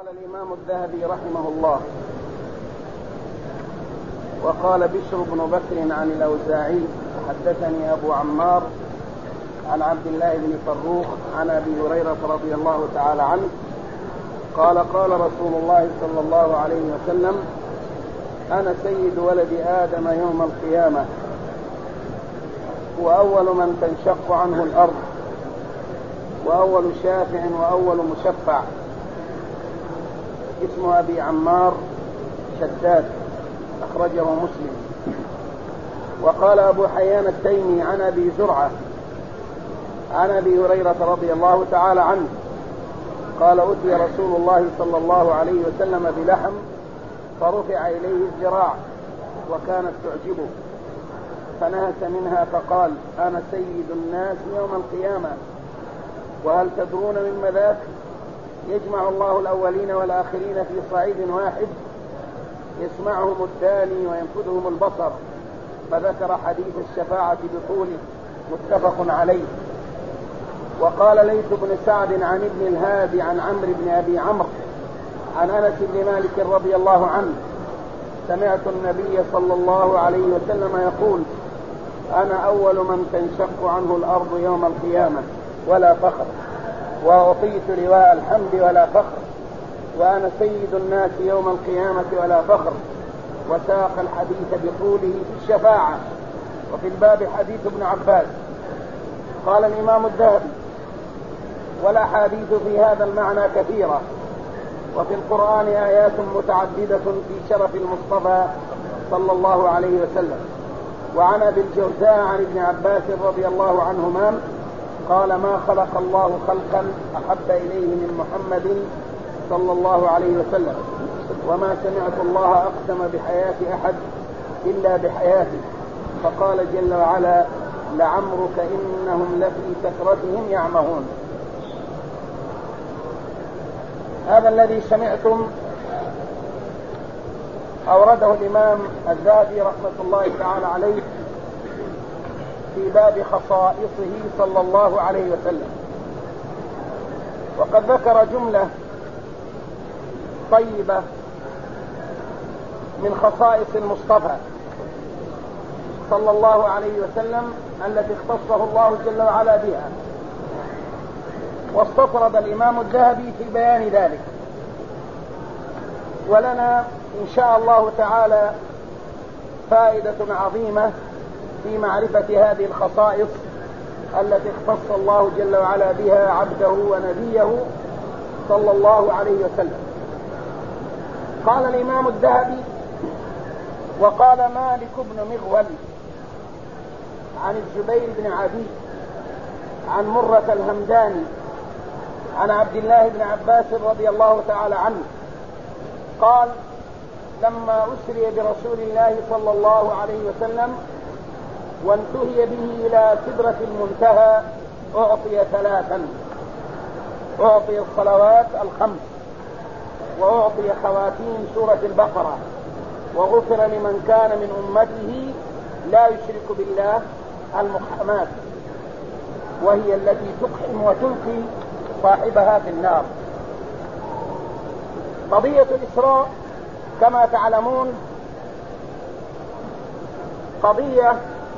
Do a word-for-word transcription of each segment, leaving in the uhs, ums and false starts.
الإمام الذهبي رحمه الله: وقال بشر بن بكر عن الأوزاعي: حدثني أبو عمار عن عبد الله بن فروخ عن أبي هريرة رضي الله تعالى عنه قال: قال رسول الله صلى الله عليه وسلم: أنا سيد ولد آدم يوم القيامة، وأول من تنشق عنه الأرض، وأول شافع وأول مشفع. اسم أبي عمار شداد، أخرجه مسلم. وقال أبو حيان التيمي عن أبي زرعة عن أبي هريرة رضي الله تعالى عنه قال: أتي رسول الله صلى الله عليه وسلم بلحم فرفع إليه الذراع وكانت تعجبه، فنهس منها فقال: أنا سيد الناس يوم القيامة، وهل تدرون مما ذاك؟ يجمع الله الأولين والآخرين في صعيد واحد، يسمعهم الداني وينفذهم البصر. فذكر حديث الشفاعة بطوله، متفق عليه. وقال ليث بن سعد عن ابن الهادي عن عمرو بن أبي عمرو عن أنس بن مالك رضي الله عنه: سمعت النبي صلى الله عليه وسلم يقول: أنا أول من تنشق عنه الأرض يوم القيامة ولا فخر، وأعطيت لواء الحمد ولا فخر، وأنا سيد الناس يوم القيامة ولا فخر. وساق الحديث بطوله في الشفاعة. وفي الباب حديث ابن عباس. قال الإمام الذهبي: والأحاديث في هذا المعنى كثيرة، وفي القرآن آيات متعددة في شرف المصطفى صلى الله عليه وسلم. وعن أبي الجوزاء عن ابن عباس رضي الله عنهما قال: ما خلق الله خلقا أحب إليه من محمد صلى الله عليه وسلم، وما سمعت الله أقسم بحياة أحد إلا بحياته. فقال جل وعلا: لعمرك إنهم لفي سكرتهم يعمهون. هذا الذي سمعتم أورده الإمام الذهبي رحمة الله تعالى عليه في باب خصائصه صلى الله عليه وسلم. وقد ذكر جملة طيبة من خصائص المصطفى صلى الله عليه وسلم التي اختصه الله جل وعلا بها، واستطرد الإمام الذهبي في بيان ذلك. ولنا إن شاء الله تعالى فائدة عظيمة في معرفة هذه الخصائص التي اختص الله جل وعلا بها عبده ونبيه صلى الله عليه وسلم. قال الإمام الذهبي: وقال مالك بن مغول عن الزبير بن عدي عن مرة الهمداني عن عبد الله بن عباس رضي الله تعالى عنه قال: لما أسري برسول الله صلى الله عليه وسلم وانتهي به إلى سدرة المنتهى أعطي ثلاثا: أعطي الصلوات الخمس، وأعطي خواتيم سورة البقرة، وغفر لمن كان من أمته لا يشرك بالله المحرمات، وهي التي تقحم وتلقي صاحبها في النار. قضية الإسراء كما تعلمون قضية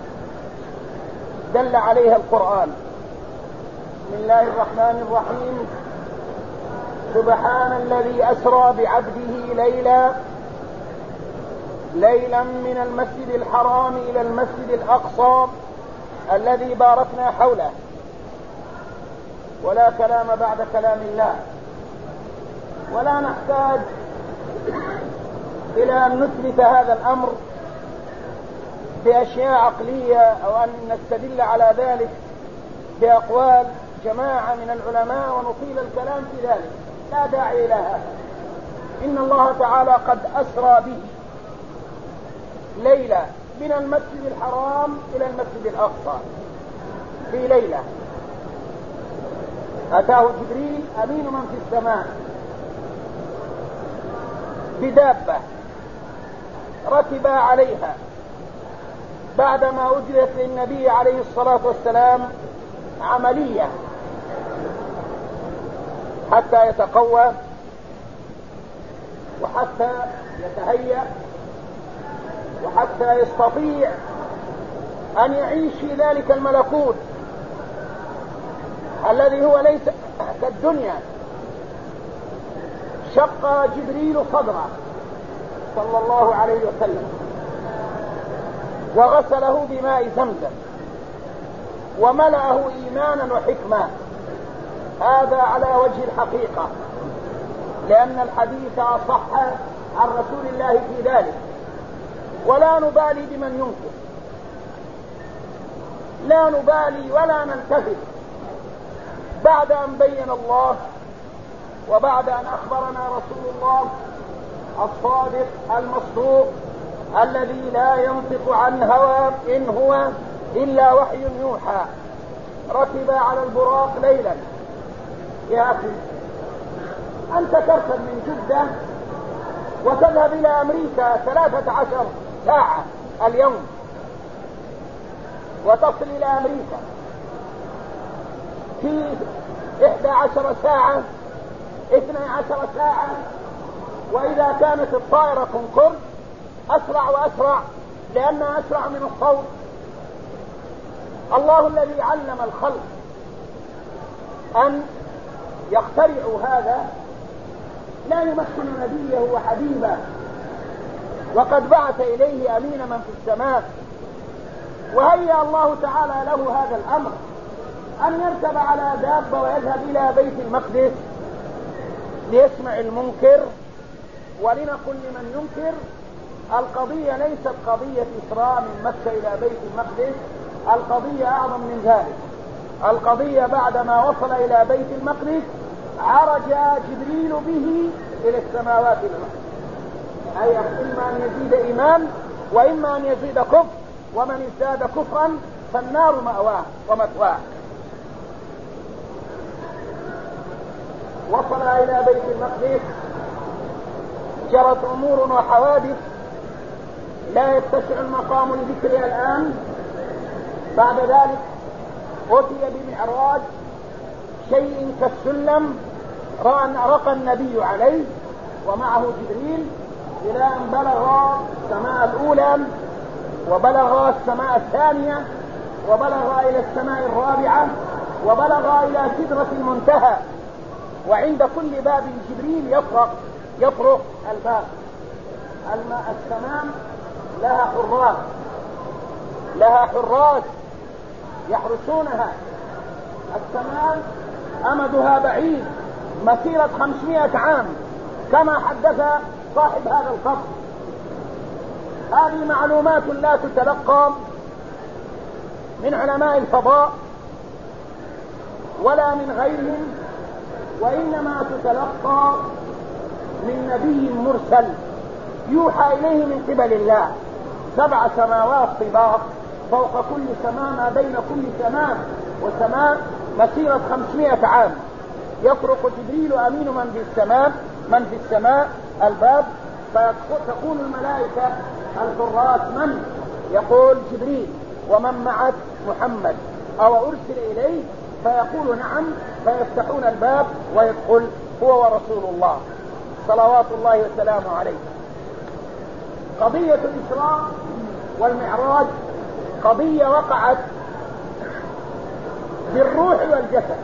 دل عليها القرآن. بسم الله الرحمن الرحيم: سبحان الذي أسرى بعبده ليلا ليلا من المسجد الحرام إلى المسجد الأقصى الذي باركنا حوله. ولا كلام بعد كلام الله، ولا نحتاج إلى أن نثبت هذا الأمر بأشياء عقلية أو أن نستدل على ذلك بأقوال جماعة من العلماء ونطيل الكلام في ذلك. لا داعي إلى هذا. إن الله تعالى قد أسرى به ليلة من المسجد الحرام إلى المسجد الأقصى في ليلة. أتاه جبريل أمين من في السماء بدابة ركب عليها بعدما أجرت للنبي عليه الصلاة والسلام عملية حتى يتقوى وحتى يتهيأ وحتى يستطيع أن يعيش في ذلك الملكوت الذي هو ليس كالدنيا، شق جبريل صدره صلى الله عليه وسلم وغسله بماء زمزم وملأه إيمانا وحكمة. هذا على وجه الحقيقة، لأن الحديث صح عن رسول الله في ذلك، ولا نبالي بمن ينكر، لا نبالي ولا نلتفت بعد أن بين الله وبعد أن أخبرنا رسول الله الصادق المصدوق الذي لا ينطق عن هوى إن هو إلا وحي يوحى. ركب على البراق ليلا. يا أخي، أنت تركب من جدة وتذهب إلى أمريكا ثلاثة عشر ساعة اليوم وتصل إلى أمريكا في إحدى عشر ساعة اثنى عشر ساعة، وإذا كانت الطائرة كونكورد أسرع وأسرع لأنها أسرع من الصوت. الله الذي علم الخلق أن يخترعوا هذا لا يمثل نبيه وحبيبه، وقد بعث إليه أمين من في السماء، وهيأ الله تعالى له هذا الأمر أن يركب على دابة ويذهب إلى بيت المقدس ليسمع المنكر. ولنقل لمن ينكر، القضية ليست قضية إسراء من مكة إلى بيت المقدس، القضية أعظم من ذلك. القضية بعدما وصل إلى بيت المقدس عرج جبريل به إلى السماوات العلى، أي إما أن يزيد إيمان وإما أن يزيد كفر، ومن ازداد كفرا فالنار مأواه ومثواه. وصل إلى بيت المقدس، جرت أمور وحوادث لا يتسع المقام لذكرها الآن. بعد ذلك أتي بمعراج، شيء كالسلم رقى النبي عليه ومعه جبريل إلى أن بلغ السماء الأولى، وبلغ السماء الثانية، وبلغ إلى السماء الرابعة، وبلغ إلى سدرة المنتهى. وعند كل باب جبريل يطرق يطرق الباب. السماء لها حراس لها حراس يحرسونها. السماء أمدها بعيد مسيرة خمسمائة عام كما حدث صاحب هذا القبر. هذه معلومات لا تتلقى من علماء الفضاء ولا من غيرهم، وإنما تتلقى من نبي مرسل يوحى إليه من قبل الله. سبع سماوات طباق، فوق كل سماء ما بين كل سماء وسماء مسيرة خمسمائة عام. يطرق جبريل أمين من في السماء من في السماء الباب، فتقول الملائكة الحراس من؟ يقول جبريل. ومن معك؟ محمد. أو أرسل إليه؟ فيقول نعم، فيفتحون الباب ويدخل هو ورسول الله صلوات الله وسلامه عليه. قضية الإسراء والمعراج قضية وقعت بالروح والجسد،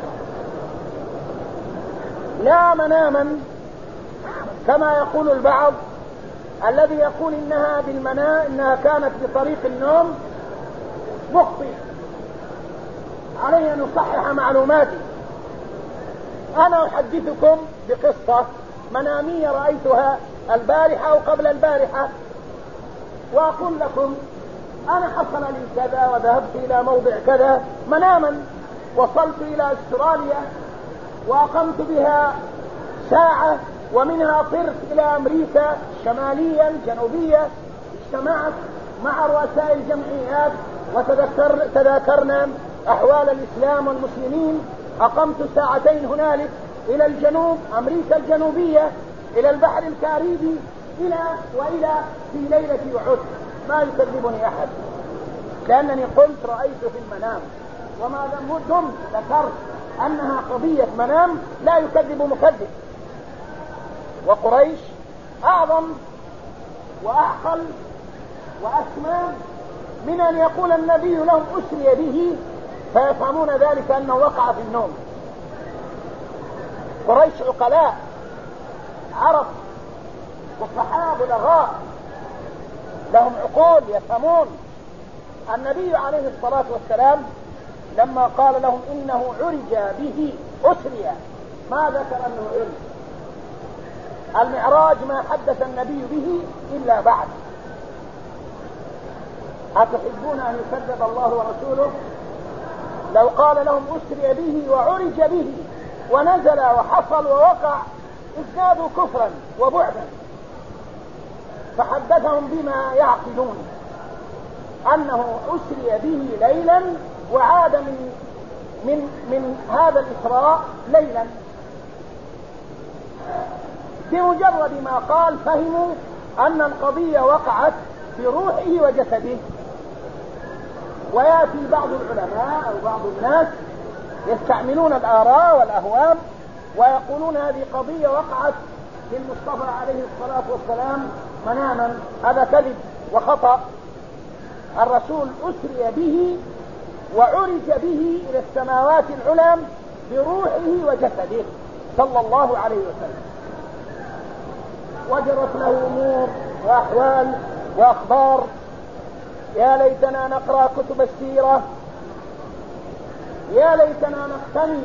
لا مناما كما يقول البعض الذي يقول إنها بالمنام إنها كانت بطريق النوم. مخطئ، علي أن أصحح معلوماتي. أنا أحدثكم بقصة منامية رأيتها البارحة أو قبل البارحة، وأقول لكم أنا حصل لي كذا وذهبت إلى موضع كذا مناما. وصلت إلى أستراليا وأقمت بها ساعة، ومنها طرت إلى أمريكا شماليا جنوبية. اجتمعت مع رؤساء الجمعيات وتذاكرنا أحوال الإسلام والمسلمين. أقمت ساعتين هنالك إلى الجنوب، أمريكا الجنوبية، إلى البحر الكاريبي، إلى وإلى في ليلة أحد. ما يكذبني أحد، لأنني قلت رأيت في المنام، وما دمت ذكرت أنها قضية منام لا يكذب مكذب. وقريش أعظم وأعقل وأسمى من أن يقول النبي لهم أسري به فيفهمون ذلك أنه وقع في النوم. قريش عقلاء، عرب وصحاب بلغاء، لهم عقول يفهمون. النبي عليه الصلاة والسلام لما قال لهم إنه عرج به أسري ما ذكر أنه عرج. المعراج ما حدث النبي به إلا بعد. أتحبون أن يكذب الله ورسوله؟ لو قال لهم أسري به وعرج به ونزل وحصل ووقع ازدادوا كفرا وبعدا. فحدثهم بما يعقلون أنه أسري به ليلا وعاد من من من هذا الإسراء ليلا. بمجرد ما قال فهموا أن القضية وقعت في روحه وجسده. ويأتي بعض العلماء أو بعض الناس يستعملون الآراء والأهوام ويقولون هذه قضية وقعت للمصطفى عليه الصلاة والسلام مناما. هذا كذب وخطأ. الرسول أسري به وعرج به إلى السماوات العلى بروحه وجسده صلى الله عليه وسلم. وجرت له أمور وأحوال وأخبار. يا ليتنا نقرأ كتب السيرة، يا ليتنا نقتني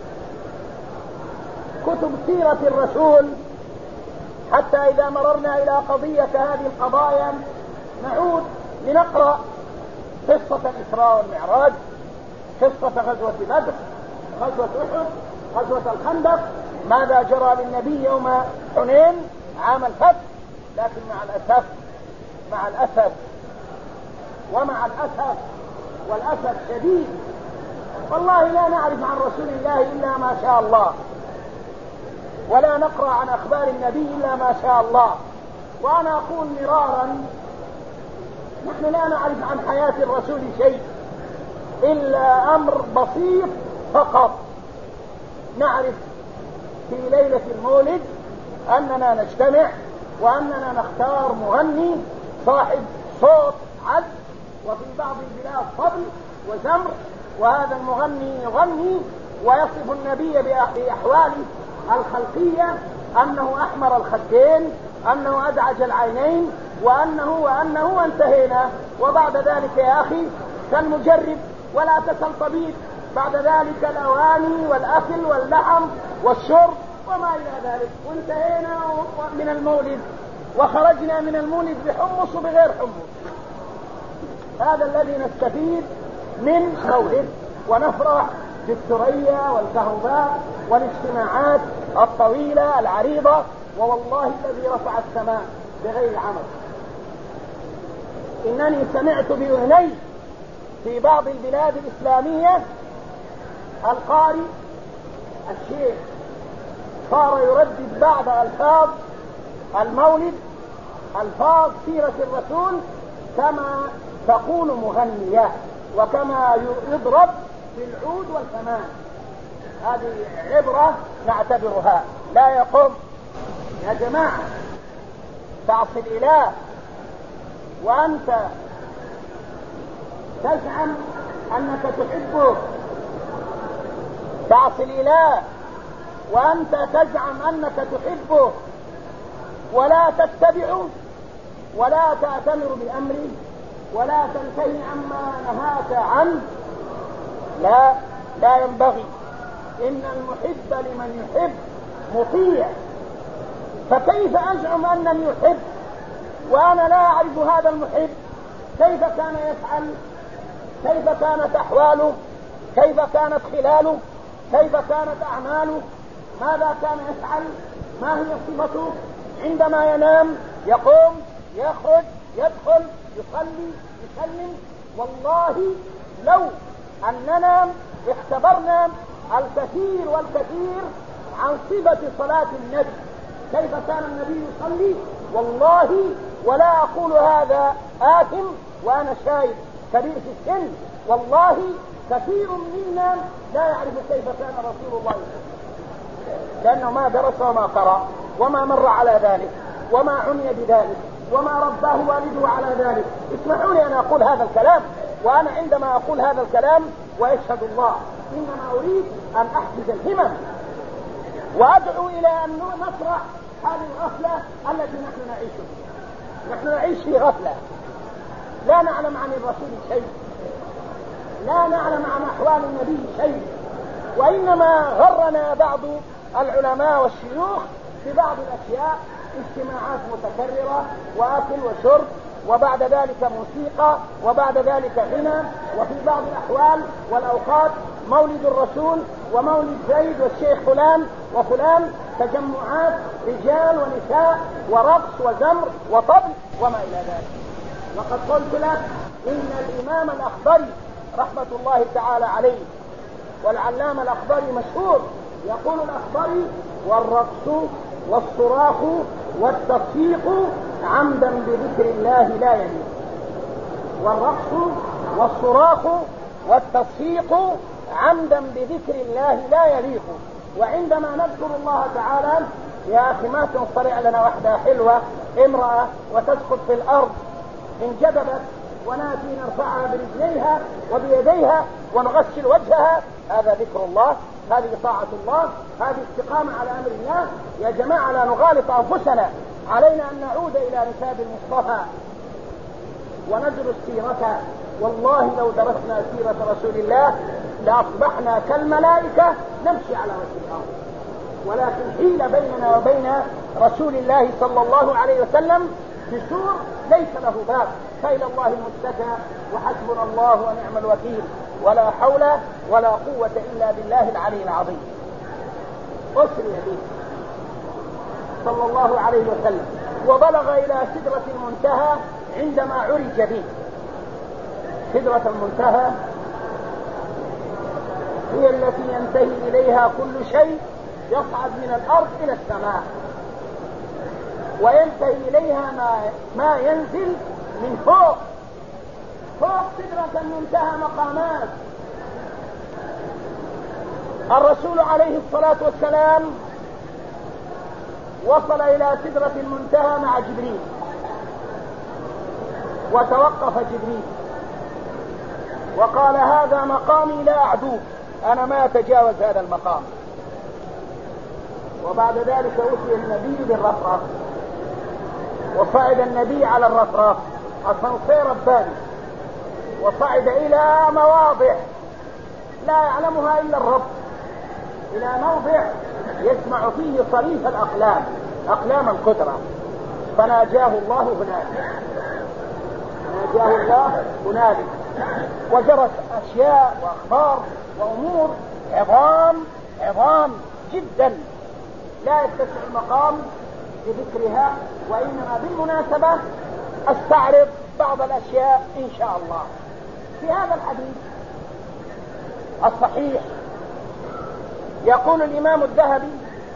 كتب سيرة الرسول حتى إذا مررنا إلى قضية هذه القضايا نعود لنقرأ قصة الإسراء والمعراج، قصة غزوة بدر، غزوة أحد، غزوة الخندق، ماذا جرى للنبي يوم حنين عام الفتح. لكن مع الأسف مع الأسف ومع الأسف والأسف شديد والله لا نعرف عن رسول الله إلا ما شاء الله، ولا نقرأ عن أخبار النبي إلا ما شاء الله. وأنا أقول مرارا نحن لا نعرف عن حياة الرسول شيء إلا أمر بسيط فقط. نعرف في ليلة المولد أننا نجتمع وأننا نختار مغني صاحب صوت عذب، وفي بعض البلاد طبل وزمر، وهذا المغني يغني ويصف النبي بأحواله الخلقية أنه أحمر الخدين، أنه أدعج العينين، وأنه وأنه وانتهينا. وبعد ذلك يا أخي كالمجرب ولا تسل طبيب، بعد ذلك الأواني والأكل واللحم والشرب وما إلى ذلك، وانتهينا من المولد وخرجنا من المولد بحمص وبغير حمص. هذا الذي نستفيد من مولد، ونفرح بالثريا والكهرباء والاجتماعات الطويلة العريضة. ووالله الذي رفع السماء بغير عمد إنني سمعت بأذني في بعض البلاد الإسلامية القارئ الشيخ صار يردد بعض ألفاظ المولد، ألفاظ سيرة الرسول، كما تقول مغنية وكما يضرب بالعود والكمان. هذه عبرة نعتبرها. لا يقوم يا جماعة تعصي الإله وأنت تزعم أنك تحبه، تعصي الإله وأنت تزعم أنك تحبه ولا تتبعه ولا تأتمر بأمره ولا تنتهي عما نهاك عنه. لا لا ينبغي. إن المحب لمن يحب مطيع. فكيف أزعم أنني يحب وأنا لا أعرف هذا المحب؟ كيف كان يفعل؟ كيف كانت أحواله؟ كيف كانت خلاله؟ كيف كانت أعماله؟ ماذا كان يفعل؟ ما هي صفته؟ عندما ينام يقوم يخرج يدخل يصلي يسلم. والله لو أننا اختبرنا الكثير والكثير عن صفة صلاة النبي، كيف كان النبي يصلي، والله ولا أقول هذا آثم وأنا شايب كبير في السن، والله كثير منا لا يعرف كيف كان رسول الله صلى الله عليه وسلم لأنه ما درس وما قرأ وما مر على ذلك. وما عني بذلك وما رباه والده على ذلك. اسمحوا لي أن أقول هذا الكلام، وأنا عندما أقول هذا الكلام ويشهد الله إنما أريد أن أحفز الهمم وأدعو إلى أن نطرح هذه الغفلة التي نحن نعيشها. نحن نعيش في غفلة، لا نعلم عن الرسول شيء، لا نعلم عن أحوال النبي شيء، وإنما غرنا بعض العلماء والشيوخ ببعض الأشياء، اجتماعات متكررة وأكل وشرب، وبعد ذلك موسيقى، وبعد ذلك غنى، وفي بعض الأحوال والأوقات مولد الرسول ومولد زيد والشيخ فلان وفلان، تجمعات رجال ونساء ورقص وزمر وطبل وما إلى ذلك. وقد قلت لك إن الإمام الأخضري رحمة الله تعالى عليه والعلامة الأخضري مشهور، يقول الأخضري: والرقص والصراخ والتصفيق عمدا بذكر الله لا يليق. والرقص والصراخ والتصفيق عمدا بذكر الله لا يليق. وعندما نذكر الله تعالى يا أخي ما تنصرع لنا واحدة حلوة امرأة وتسقط في الأرض انجذبت وناتي نرفعها برجليها وبيديها ونغسل وجهها، هذا ذكر الله، هذه طاعة الله، هذه استقامة على أمر الله. يا جماعة لا نغالط أنفسنا، علينا أن نعود إلى ركاب المصطفى وندرس سيرته. والله لو درسنا سيرة رسول الله لأصبحنا كالملائكة نمشي على وجه الأرض، ولكن حيل بيننا وبين رسول الله صلى الله عليه وسلم بسور ليس له باب، فإلى الله المتكى وحسبنا الله ونعم الوكيل، ولا حول ولا قوة إلا بالله العلي العظيم. أسري به صلى الله عليه وسلم وبلغ إلى سدرة المنتهى عندما عرج به. سدرة المنتهى هي التي ينتهي إليها كل شيء يصعد من الأرض إلى السماء، وينتهي إليها ما, ما ينزل من فوق. فوق سدرة المنتهى مقامات. الرسول عليه الصلاة والسلام وصل إلى سدرة المنتهى مع جبريل، وتوقف جبريل وقال: هذا مقامي لا أعدوه، أنا ما أتجاوز هذا المقام. وبعد ذلك أتي النبي بالرفرف، وصعد النبي على الرفرف أسانسير رباني، وصعد إلى مواضع لا يعلمها إلا الرب، إلى موضع يسمع فيه صريف الأقلام، أقلام القدرة، فناجاه الله هنالك، ناجاه الله هنالك. وجرت أشياء وأخبار وأمور عظام عظام جدا لا يتسع المقام لذكرها، وإنما بالمناسبة أستعرض بعض الأشياء إن شاء الله. في هذا الحديث الصحيح يقول الإمام الذهبي: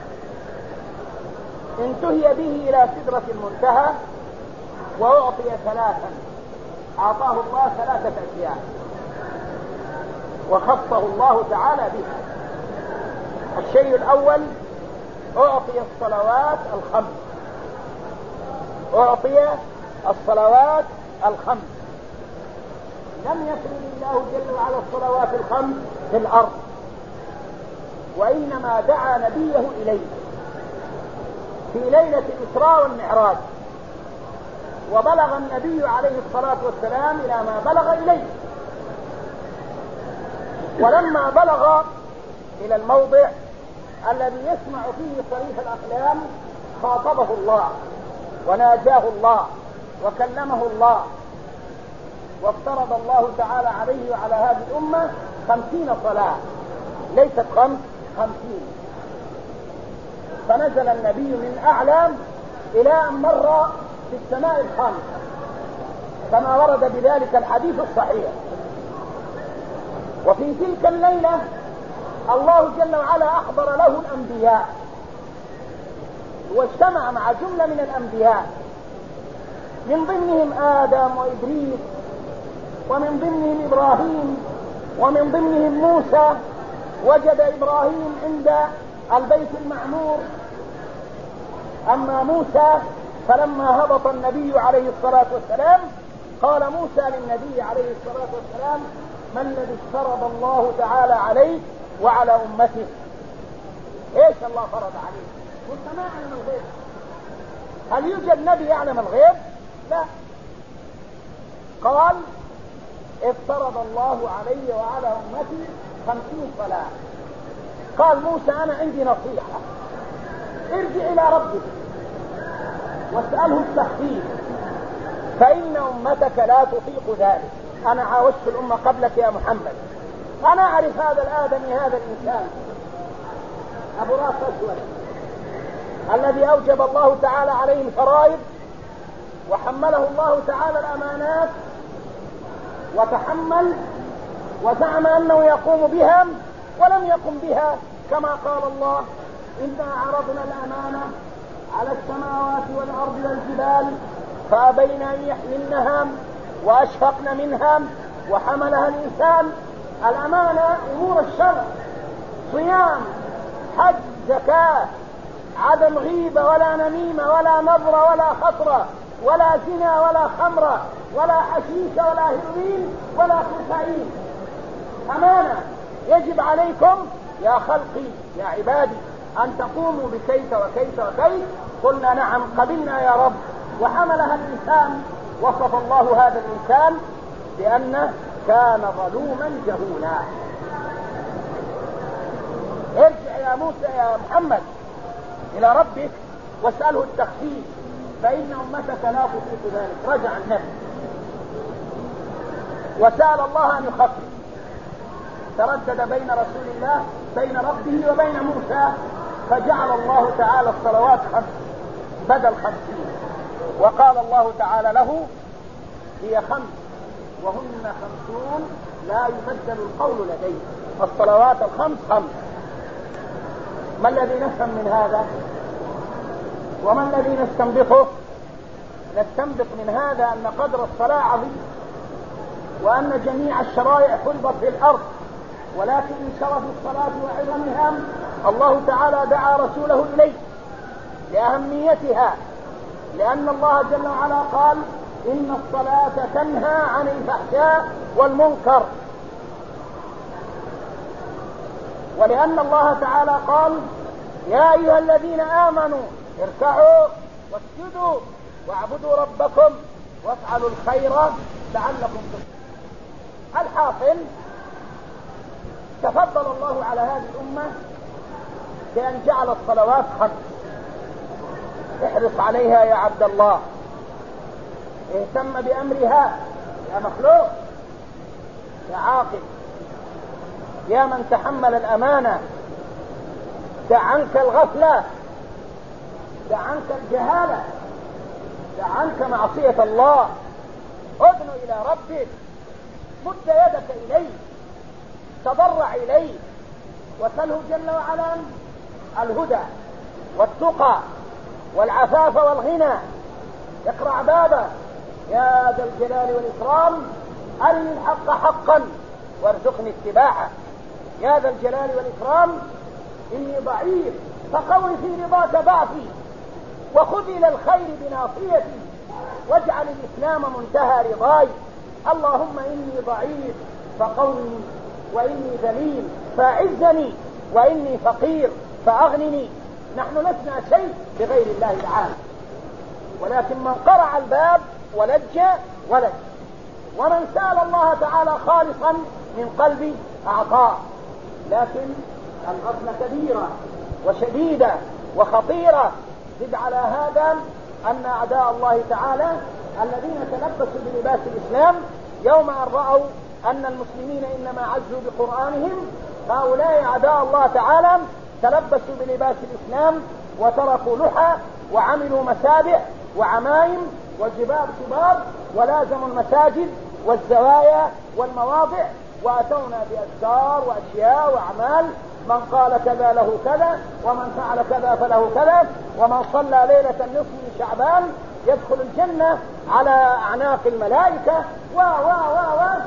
انتهي به إلى سدرة المنتهى وأعطي ثلاثا، أعطاه الله ثلاثة أشياء وخصه الله تعالى بها. الشيء الأول: أعطي الصلوات الخمس، أعطي الصلوات الخمس. لم يفرض الله جل وعلا الصلوات الخمس في الأرض، وإنما دعا نبيه إليه في ليلة الإسراء والمعراج، وبلغ النبي عليه الصلاة والسلام إلى ما بلغ إليه. ولما بلغ إلى الموضع الذي يسمع فيه صريف الأقلام خاطبه الله وناجاه الله وكلمه الله، وافترض الله تعالى عليه وعلى هذه الأمة خمسين صلاة، ليست خمس، خمسين. فنزل النبي من أعلى إلى أن مر في السماء الخامسة كما ورد بذلك الحديث الصحيح. وفي تلك الليلة الله جل وعلا أحضر له الأنبياء، واجتمع مع جملة من الأنبياء، من ضمنهم آدم وإدريس، ومن ضمنهم إبراهيم، ومن ضمنهم موسى. وجد إبراهيم عند البيت المعمور، أما موسى فلما هبط النبي عليه الصلاة والسلام قال موسى للنبي عليه الصلاة والسلام: ما الذي افترض الله تعالى عليه وعلى أمته؟ ايش الله فرض عليه؟ قلت ما يعلم الغيب. هل يوجد نبي يعلم الغيب؟ لا. قال: افترض الله علي وعلى أمتي خمسين صلاة. قال موسى: أنا عندي نصيحة، ارجع إلى ربك واسأله التخفيف، فإن أمتك لا تطيق ذلك. أنا عاوزت الأمة قبلك يا محمد، أنا أعرف هذا الآدمي، هذا الإنسان أبو راس أسود الذي أوجب الله تعالى عليه الفرائض وحمله الله تعالى الأمانات وتحمل وزعم أنه يقوم بها ولم يقم بها، كما قال الله: إنا عرضنا الأمانة على السماوات والأرض والجبال فأبين أن يحملنها وأشفقن منها وحملها الإنسان. الأمانة أمور الشرع: صيام، حج، زكاة، عدم غيبة ولا نميمة ولا نظرة ولا خطرة ولا زنا ولا خمرة ولا حشيش ولا هيروين ولا كوكايين. أمانة يجب عليكم يا خلقي يا عبادي أن تقوموا بكيت وكيت وكيت. قلنا: نعم، قبلنا يا رب. وحملها الإنسان. وصف الله هذا الإنسان بأنه كان ظلوما جهولا. ارجع يا موسى يا محمد إلى ربك واسأله التخفيف، فإن أمتك لا تطيق ذلك. رجع النبي وسأل الله أن يخفف، تردد بين رسول الله بين ربه وبين موسى، فجعل الله تعالى الصلوات خمس بدل خمسين، وقال الله تعالى له: هي خمس وهن خمسون لا يبدل القول لدي. الصلوات الخمس خمس. ما الذي نفهم من هذا وما الذي نستنبطه؟ نستنبط من هذا أن قدر الصلاة عظيم، وأن جميع الشرائع فرضت في الأرض، ولكن من شرف الصلاة وعظمها الله تعالى دعا رسوله إليه لأهميتها، لأن الله جل وعلا قال: إن الصلاة تنهى عن الفحشاء والمنكر، ولأن الله تعالى قال: يا أيها الذين آمنوا اركعوا واسجدوا واعبدوا ربكم وافعلوا الخير لعلكم تفلحون. الحاصل تفضل الله على هذه الأمة بأن جعل الصلوات خمس. احرص عليها يا عبد الله، اهتم بأمرها يا مخلوق، يا عاقل، يا من تحمل الأمانة. دع عنك الغفلة، دع عنك الجهالة، دع عنك معصية الله. ادن إلى ربك، مد يدك إليه، تضرع إليه، وسله جل وعلا الهدى والتقى والعفاف والغنى. اقرع بابه: يا ذا الجلال والإكرام أرني الحق حقا وارزقني اتباعه. يا ذا الجلال والإكرام إني ضعيف فقوي في رضاك ضعفي، وخذ إلى الخير بناصيتي، واجعل الإسلام منتهى رضاي. اللهم إني ضعيف فقوي، وإني ذليل فأعزني، وإني فقير فأغنني. نحن لسنا شيء بغير الله تعالى، ولكن من قرع الباب ولج ولج، ومن سأل الله تعالى خالصا من قلبي أعطاه. لكن الغفلة كبيرة وشديدة وخطيرة. زد على هذا أن أعداء الله تعالى الذين تلبسوا بلباس الإسلام يوم أن رأوا أن المسلمين إنما عزوا بقرآنهم، هؤلاء أعداء الله تعالى تلبسوا بلباس الإسلام وتركوا لحى وعملوا مسابح وعمايم وجباب شباب، ولازموا المساجد والزوايا والمواضع، وأتونا بأذكار وأشياء وأعمال: من قال كذا له كذا، ومن فعل كذا فله كذا، ومن صلى ليلة النصف من شعبان يدخل الجنة على أعناق الملائكة، و و و و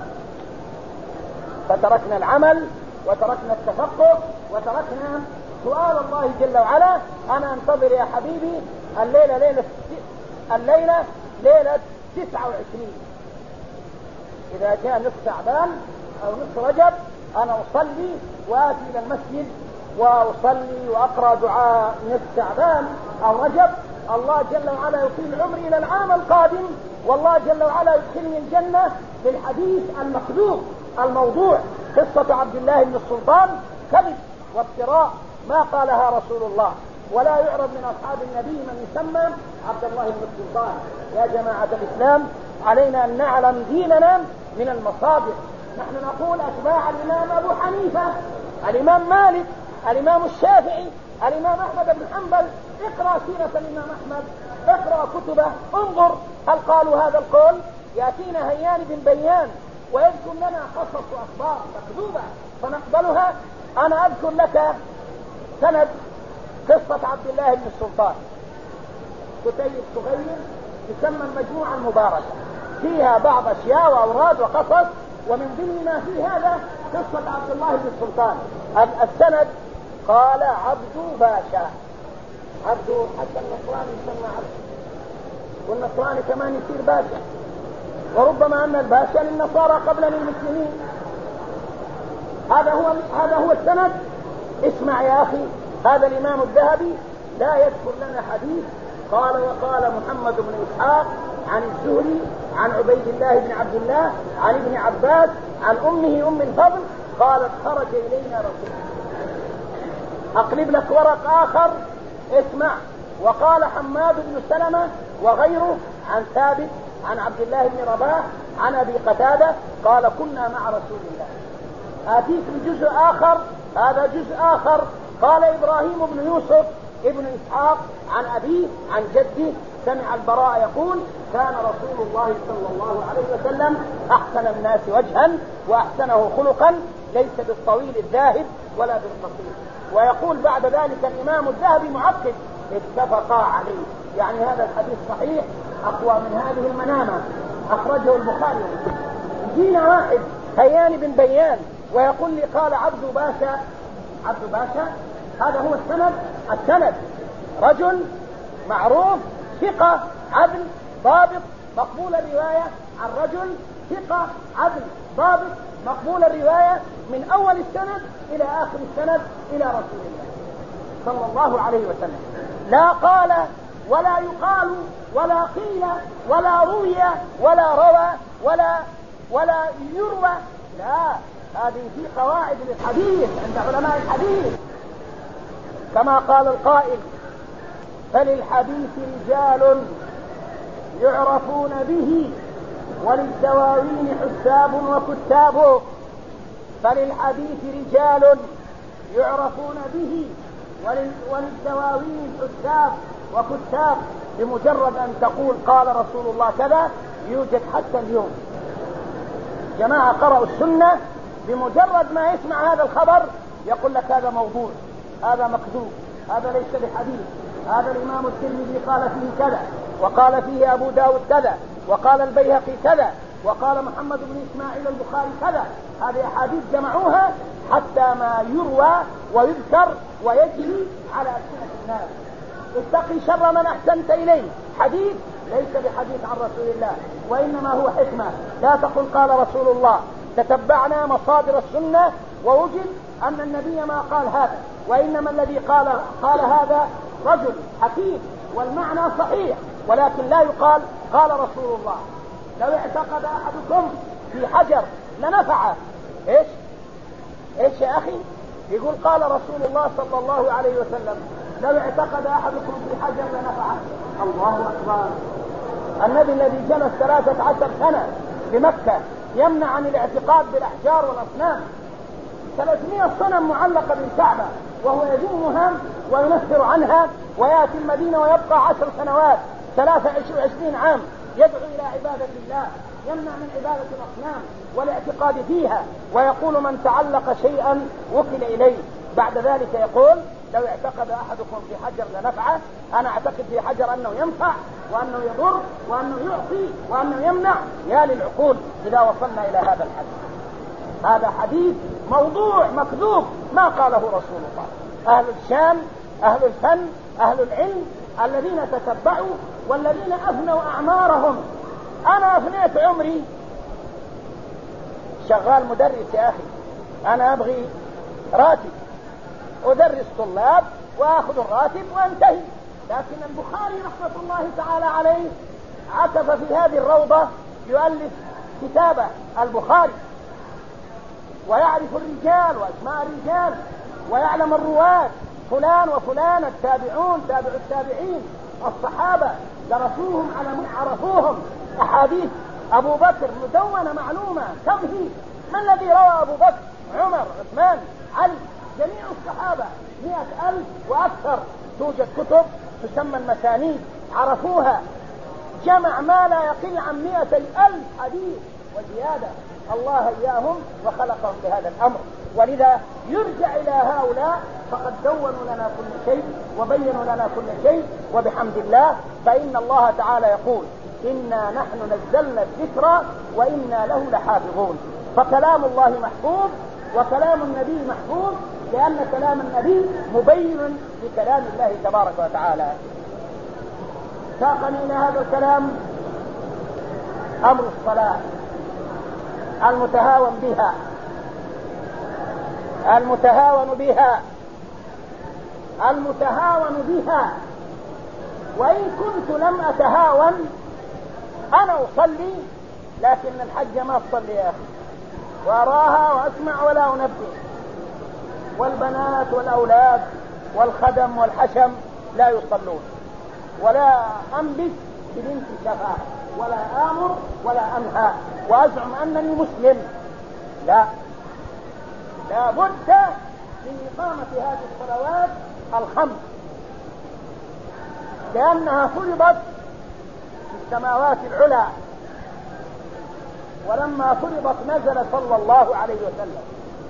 فتركنا العمل وتركنا التفقه وتركنا سؤال الله جل وعلا. أنا انتظر يا حبيبي الليلة ليلة الليلة ليلة تسعة وعشرين. إذا جاء نصف شعبان أو نصف رجب أنا أصلي وآتي إلى المسجد وأصلي وأقرأ دعاء نصف شعبان أو رجب: الله جل وعلا يطيل عمري إلى العام القادم، والله جل وعلا يدخلني الجنة. بالحديث المكذوب الموضوع قصة عبد الله بن السلطان كذب وافتراء، ما قالها رسول الله، ولا يعرف من أصحاب النبي من يسمى عبد الله بن السلطان. يا جماعة الإسلام، علينا أن نعلم ديننا من المصادر. نحن نقول أتباع الإمام أبو حنيفة، الإمام مالك، الإمام الشافعي، الإمام أحمد بن حنبل. اقرأ سيرة الإمام أحمد، اقرأ كتبه، انظر هل قالوا هذا القول. يأتينا هيان بن بيان ويذكر لنا قصص وأخبار مكذوبة فنقبلها. أنا أذكر لك سند قصة عبد الله بن السلطان، كتيب صغير تسمى المجموعة المباركة، فيها بعض أشياء وأوراد وقصص، ومن ضمن ما في هذا قصة عبد الله بن السلطان. السند قال عبد باشا، عبد حتى النصراني يسمى عبد، والنصراني كمان يصير باشا، وربما أن الباشا للنصارى قبل للمسلمين. هذا هو هذا هو السند. اسمع يا أخي، هذا الإمام الذهبي لا يذكر لنا حديث قال وقال محمد بن إسحاق عن الزهري عن عبيد الله بن عبد الله عن ابن عباس عن أمه أم الفضل قالت خرج إلينا رسول الله. أقلب لك ورق آخر، اسمع: وقال حماد بن سلمة وغيره عن ثابت عن عبد الله بن رباح عن أبي قتادة قال كنا مع رسول الله. آتيك بجزء آخر، هذا جزء آخر. قال إبراهيم بن يوسف ابن إسحاق عن أبيه عن جده سمع البراء يقول كان رسول الله صلى الله عليه وسلم أحسن الناس وجها وأحسنه خلقا، ليس بالطويل الذاهب ولا بالقصير. ويقول بعد ذلك الإمام الذهبي معقب: اتفقا عليه، يعني هذا الحديث صحيح أقوى من هذه المنامة، أخرجه البخاري. جينا واحد هيان بن بيان ويقول لي قال عبد باشا. عبد باشا هذا هو السند. السند رجل معروف ثقة عدل ضابط مقبول الرواية عن رجل ثقة عدل ضابط مقبول الرواية من أول السند إلى آخر السند إلى رسول الله صلى الله عليه وسلم. لا قال ولا يقال ولا قيل ولا روي ولا روى ولا ولا يروى، لا، هذه في قواعد للحديث عند علماء الحديث. كما قال القائل: فللحديث رجال يعرفون به وللدواوين حساب وكتاب. فللحديث رجال يعرفون به وللدواوين حساب وكتاب. بمجرد أن تقول قال رسول الله كذا يوجد حتى اليوم جماعة قرأوا السنة، بمجرد ما يسمع هذا الخبر يقول لك هذا موضوع، هذا مكذوب، هذا ليس بحديث، هذا الإمام الترمذي قال فيه كذا، وقال فيه أبو داود كذا، وقال البيهقي كذا، وقال محمد بن إسماعيل البخاري كذا. هذه أحاديث جمعوها حتى ما يروى ويذكر ويجري على ألسنة الناس. اتقي شر من أحسنت إليه. حديث ليس بحديث عن رسول الله، وإنما هو حكمة. لا تقل قال رسول الله. تتبعنا مصادر السنة ووجد أن النبي ما قال هذا، وإنما الذي قال قال هذا رجل حكيم والمعنى صحيح، ولكن لا يقال قال رسول الله. لو اعتقد أحدكم في حجر لنفعه. إيش إيش يا أخي؟ يقول قال رسول الله صلى الله عليه وسلم لو اعتقد أحدكم في حجر لنفعه. الله أكبر. النبي الذي جلس ثلاثة عشر سنة بمكة يمنع عن الاعتقاد بالأحجار والأصنام، ثلاثمائة صنم معلقة بالكعبة وهو يذمها وينفر عنها، ويأتي المدينة ويبقى عشر سنوات ثلاثة وعشرين عام يدعو إلى عبادة الله، يمنع من عبادة الأصنام والاعتقاد فيها، ويقول من تعلق شيئا وكل إليه. بعد ذلك يقول لو اعتقد أحدكم في حجر لنفعه. أنا أعتقد في حجر أنه ينفع وأنه يضر وأنه يعطي وأنه يمنع. يا للعقول إذا وصلنا إلى هذا الحديث. هذا حديث موضوع مكذوب ما قاله رسول الله. أهل الشام، أهل الفن، أهل العلم الذين تتبعوا والذين أفنوا أعمارهم. أنا أفنيت عمري شغال مدرس يا أخي، أنا أبغي راتب، أدرس طلاب وأخذ الراتب وانتهي. لكن البخاري رحمة الله تعالى عليه عكف في هذه الروضة يؤلف كتابه البخاري، ويعرف الرجال وأسماء الرجال، ويعلم الرواة فلان وفلان، التابعون، تابع التابعين، الصحابة درسوهم على من عرفوهم. أحاديث أبو بكر مدونة معلومة كم هي، ما الذي روى أبو بكر، عمر، عثمان، علي، جميع الصحابة مئة ألف وأكثر. توجد كتب تسمى المسانيد عرفوها، جمع ما لا يقل عن مئتي ألف حديث وزيادة. الله إياهم وخلقهم لهذا الأمر، ولذا يرجع إلى هؤلاء فقد دونوا لنا كل شيء وبينوا لنا كل شيء. وبحمد الله فإن الله تعالى يقول إنا نحن نزلنا الذكر وإنا له لحافظون. فكلام الله محفوظ وكلام النبي محفوظ، لأن كلام النبي مبين لكلام الله تبارك وتعالى. ساقني إلى هذا الكلام أمر الصلاة المتهاون بها المتهاون بها المتهاون بها وإن كنت لم أتهاون، أنا أصلي لكن الحج ما أصلي يا أخي، وأراها وأسمع ولا أنبه، والبنات والأولاد والخدم والحشم لا يصلون، ولا أنبت ببنت شفاء ولا آمر ولا أنهى وأزعم أنني مسلم. لا، لا بد من إقامة هذه الصلوات الخمس، لأنها فرضت في السماوات العلى، ولما فرضت نزل صلى الله عليه وسلم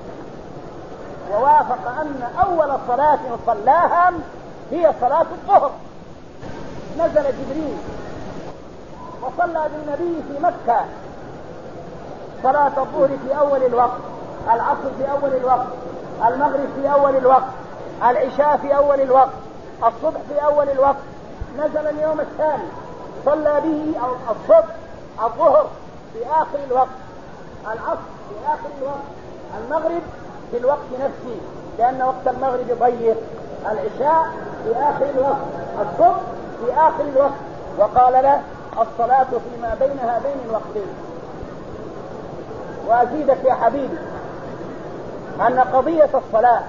ووافق أن أول صلاة صلاها هي صلاة الظهر. نزل جبريل وصلى بالنبي في مكة صلاة الظهر في أول الوقت، العصر في أول الوقت، المغرب في أول الوقت، العشاء في أول الوقت، الصبح في أول الوقت. نزل اليوم الثاني صلى به الصبح الظهر في آخر الوقت، العصر في آخر الوقت، المغرب في الوقت نفسه لأن وقت المغرب ضيق، العشاء في آخر الوقت، الصبح في آخر الوقت. وقال له الصلاة فيما بين هذين الوقتين. وأزيدك يا حبيبي أن قضية الصلاة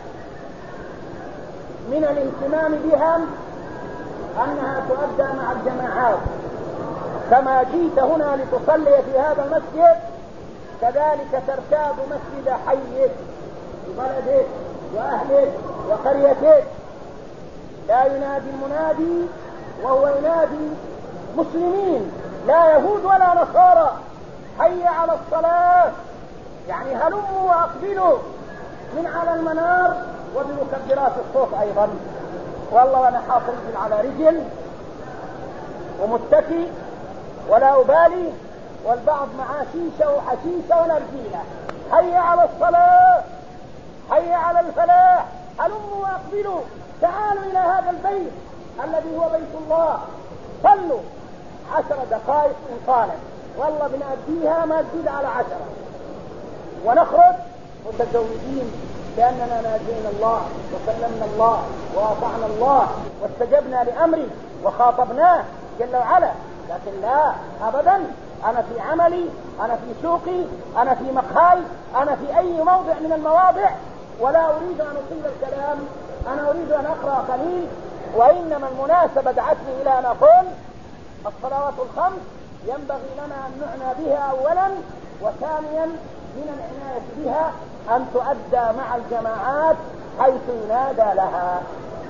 من الاهتمام بها أنها تؤدى مع الجماعات، كما جيت هنا لتصلي في هذا المسجد كذلك ترتاد مسجد حيك ببلدك وأهلك وقريتك. لا ينادي المنادي وهو ينادي مسلمين لا يهود ولا نصارى، حي على الصلاة، يعني هلموا وأقبلوا من على المنار وبمكبرات الصوت أيضا. والله وأنا حاط رجل على رجل ومتكي ولا أبالي، والبعض معاه شيشة وحشيشة ونرجيلة، حي على الصلاة، حي على الفلاح، هلموا وأقبلوا، تعالوا إلى هذا البيت الذي هو بيت الله، صلوا عشر دقائق إن طالت، والله بنأديها ما تزيد على عشرة، ونخرج متزوجين لأننا ناجينا الله وسلمنا الله وأطعنا الله واستجبنا لأمره وخاطبناه جل وعلا. لكن لا أبدا، أنا في عملي، أنا في سوقي، أنا في مقهاي، أنا في أي موضع من المواضع، ولا أريد أن أطيل الكلام، أنا أريد أن أقرأ قليل. وإنما المناسبة دعتني إلى أن أقول الصلوات الخمس ينبغي لنا أن نعنى بها أولا، وثانيا من العناية بها أن تؤدى مع الجماعات حيث ينادى لها،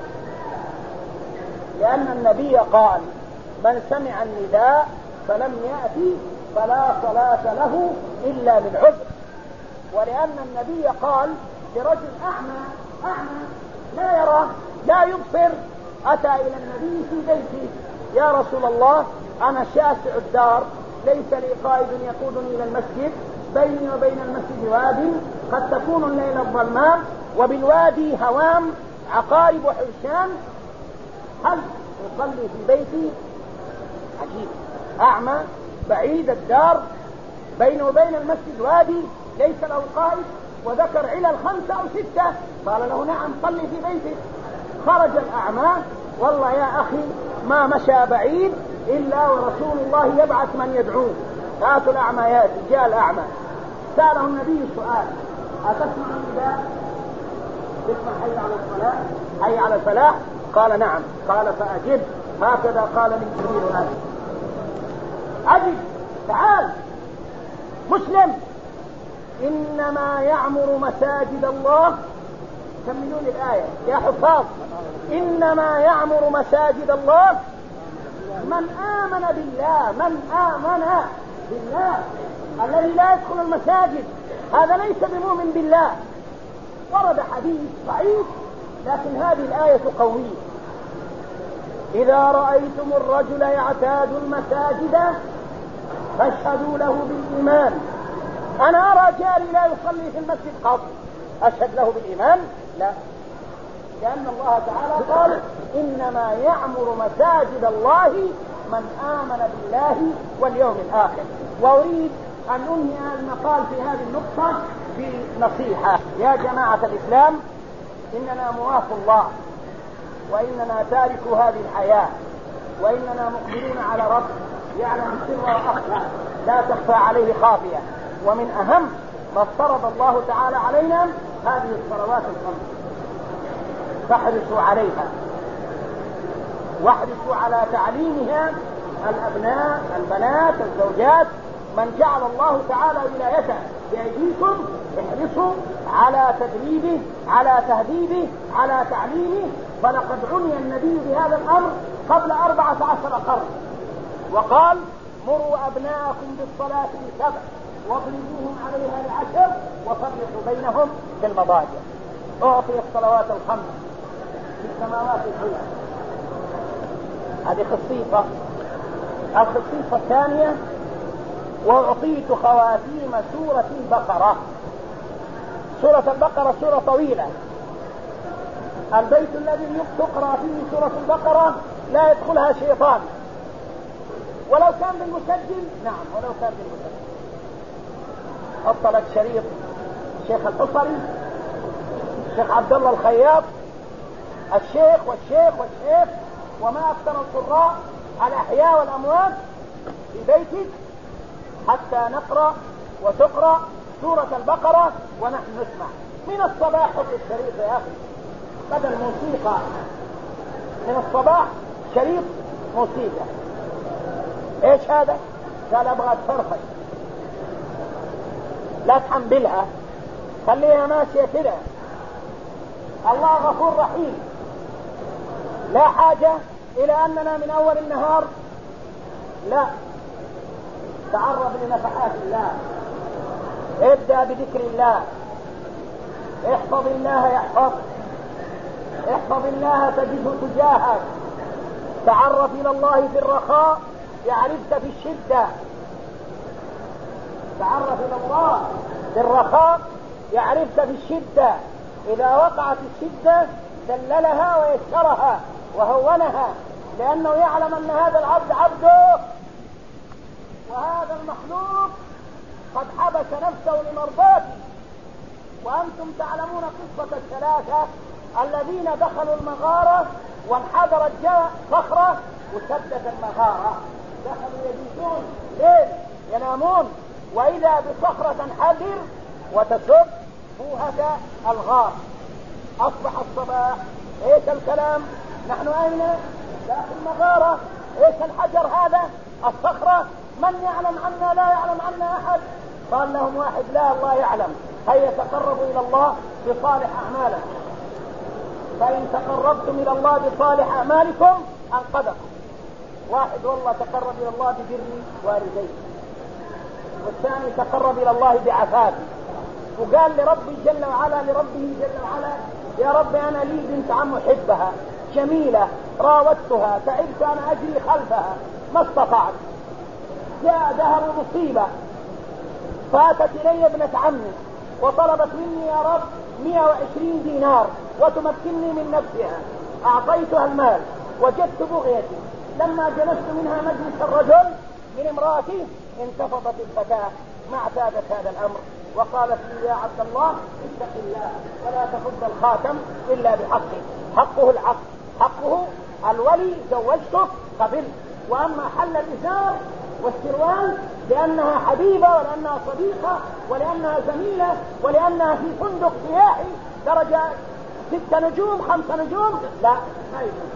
لأن النبي قال من سمع النداء فلم يأتي فلا صلاة له إلا للعذر. ولأن النبي قال لرجل أعمى أعمى لا يرى لا يبصر أتى إلى النبي في بيته، يا رسول الله أنا شاسع الدار، ليس لي قائد يقودني إلى المسجد، بيني وبين المسجد واد، قد تكون الليل الظلماء، وبالوادي هوام عقارب وحرشان، هل أصلي في بيتي عجيب، أعمى بعيد الدار بينه وبين المسجد وادي ليس له قائد، وذكر علل خمسة أو ستة، قال له نعم صلي في بيتك. خرج الأعمى، والله يا أخي ما مشى بعيد إلا ورسول الله يبعث من يدعوه، هاتوا الأعمى ياتي. جاء الأعمى سأله النبي السؤال: أتسمع النداء؟ تسمع حي على الصلاة، حي على الفلاح؟ قال نعم. قال فأجب، هكذا قال لي جبريل الآن. أجب، تعال. مسلم: إنما يعمر مساجد الله، كملوا لي الآية يا حفاظ، إنما يعمر مساجد الله من آمن بالله، من آمن بالله. الذي لا يدخل المساجد هذا ليس بمؤمن بالله. ورد حديث ضعيف لكن هذه الآية قوية: إذا رأيتم الرجل يعتاد المساجد فاشهدوا له بالإيمان. أنا أرى جاري لا يصلي في المسجد قط، أشهد له بالإيمان؟ لا، لأن الله تعالى قال: إنما يعمر مساجد الله من آمن بالله واليوم الآخر. وأريد أن أنهي المقال في هذه النقطة بنصيحة: يا جماعة الإسلام، إننا مواف الله، وإننا تاركوا هذه الحياة، وإننا مقبلون على رب يعلم السر وأخفى، لا تخفى عليه خافية. ومن أهم ما افترض الله تعالى علينا هذه الصلوات الخمس، فاحرصوا عليها واحرصوا على تعليمها الأبناء البنات الزوجات. من جعل الله تعالى ولايته بأيديكم احرصوا على تدريبه، على تهذيبه، على تعليمه. فلقد عني النبي بهذا الأمر قبل أربعة عشر قرن، وقال: مروا أبناءكم بالصلاة لسبع واضربوهم عليها لعشر وفرقوا بينهم في المضاجع. أعطي الصلوات الخمس في السماوات العلى. هذه خصيصة. الخصيصة الثانية: وأعطيت خواتيم سورة البقرة. سورة البقرة سورة طويلة، البيت الذي تقرأ فيه سورة البقرة لا يدخلها شيطان، ولو كان بالمسجل. نعم، ولو كان بالمسجل. حط لك شريط الشيخ الحصري، الشيخ عبد الله الخياط، الشيخ والشيخ والشيخ وما أكثر القراء الأحياء والأموات في بيتك حتى نقرأ وتقرأ سورة البقرة ونحن نسمع. من الصباح حط الشريط يا أخي، بدل موسيقى من الصباح شريط موسيقى. ايش هذا؟ قال ابغى تفرفش، لا تحملها، خليها ماشية كده. الله غفور رحيم، لا حاجة الى اننا من اول النهار، لا، تعرض لنفحات الله، ابدأ بذكر الله، احفظ الله يحفظ، احفظ الله تجده تجاهك، تعرف الى الله في الرخاء يعرفك في الشدة، تعرف الى الله في الرخاء يعرفك في الشدة. اذا وقعت الشدة دللها ويسرها وهونها، لانه يعلم ان هذا العبد عبده، وهذا المخلوق قد حبس نفسه لمرضاته. وانتم تعلمون قصة الثلاثة الذين دخلوا المغارة وانحدرت صخرة وسدت المغارة. دخلوا يبيتون ليل ينامون، واذا بصخرة تنحدر وتسد فوهة الغار. اصبح الصباح، ايش الكلام؟ نحن اين؟ داخل المغارة. ايش الحجر هذا؟ الصخرة. من يعلم عنا؟ لا يعلم عنا احد. قال لهم واحد: لا، الله يعلم. هيا تقربوا الى الله بصالح اعمالكم، فان تقربتم الى الله بصالح اعمالكم انقذكم. واحد والله تقرب الى الله ببر والديه، والثاني تقرب الى الله بعفافه، وقال لربي جل وعلا لربه جل وعلا: يا رب انا لي بنت عم احبها جميلة، راودتها، تعبت انا اجري خلفها ما استطعت، جاء دهر مصيبة، فاتت الي ابنة عمي وطلبت مني يا رب مئة وعشرين دينار وتمكنني من نفسها. اعطيتها المال، وجدت بغيتي لما جلست منها مجلس الرجل من امرأتي انتفضت الفتاة ما اعتادت هذا الأمر وقالت لي يا عبد الله اتق الله ولا تفض الخاتم إلا بحقه. حقه العقد، حقه الولي زوجتك قبل، وأما حل الإزار والسروال لأنها حبيبة ولأنها صديقة ولأنها زميلة ولأنها في فندق سياحي درجة ست نجوم خمس نجوم لا ما يجوز،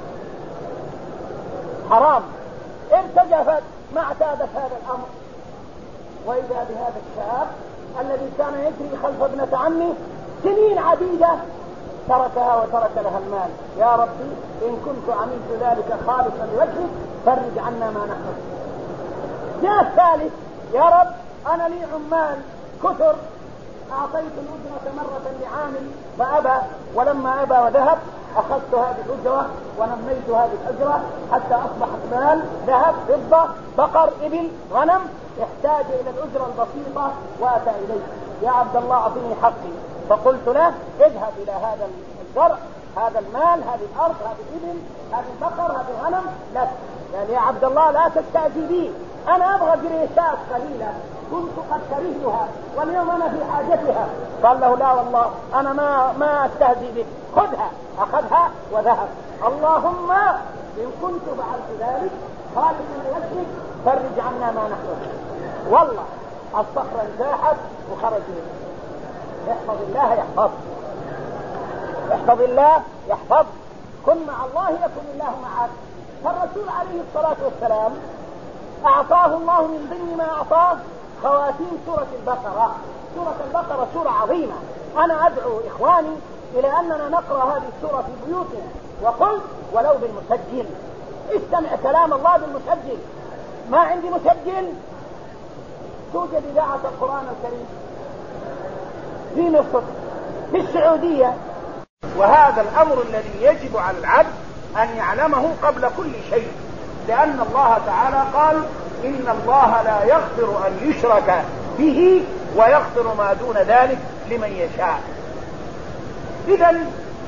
حرام. ارتجفت ما اعتادت هذا الأمر. وإذا بهذا الشاب الذي كان يجري خلف ابنة عمه سنين عديدة تركها وترك لها المال. يا ربي إن كنت عملت ذلك خالصا لوجهك فرج عنا ما نحن. جاء الثالث يا رب أنا لي عمال كثر أعطيت الأجرة مرة لعامل فأبى، ولما أبى وذهب أخذت هذه الأجرة ونميت هذه الأجرة حتى أصبحت مال ذهب فضة بقر إبل غنم، احتاج إلى الأجرة البسيطة وأتى إليه. يا عبد الله أعطني حقي. فقلت له اذهب إلى هذا الزرع هذا المال هذه الأرض هذه الإبل هذه البقر هذه الغنم لك. يعني يا عبد الله لا تستأذي بي، أنا أبغى جريشات قليلة كنت قد كرهتها واليوم أنا في حاجتها. قال له لا والله أنا ما ما أستهزئ بك، خذها. أخذها وذهب. اللهم إن كنت فعلت ذلك خالصا لوجهك فرج عنا ما نحن. والله الصخرة انزاحت وخرج منه. احفظ الله يحفظ، احفظ الله يحفظ، كن مع الله يكن الله معك. فالرسول عليه الصلاة والسلام أعطاه الله من ضمن ما أعطاه خواتيم سورة البقرة. سورة البقرة سورة عظيمة. أنا أدعو إخواني إلى أننا نقرأ هذه السورة في بيوتنا، وقل ولو بالمسجل. استمع كلام الله بالمسجل. ما عندي مسجل توجد إذاعة القرآن الكريم في مصر في السعودية. وهذا الأمر الذي يجب على العبد أن يعلمه قبل كل شيء، لأن الله تعالى قال إن الله لا يغفر أن يشرك به ويغفر ما دون ذلك لمن يشاء. إذن